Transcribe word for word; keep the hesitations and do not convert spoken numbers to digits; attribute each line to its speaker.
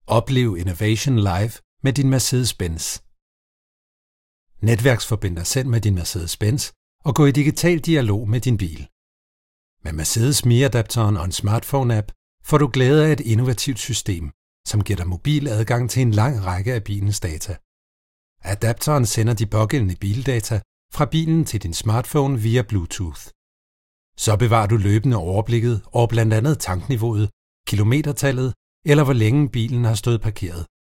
Speaker 1: Oplev Innovation Live med din Mercedes-Benz. Netværksforbind dig selv med din Mercedes-Benz og gå i digital dialog med din bil. Med Mercedes Me Adapteren og en smartphone-app får du glæde af et innovativt system, som giver dig mobil adgang til en lang række af bilens data. Adapteren sender de pågældende bildata fra bilen til din smartphone via Bluetooth. Så bevarer du løbende overblikket over blandt andet tankniveauet, kilometertallet eller hvor længe bilen har stået parkeret.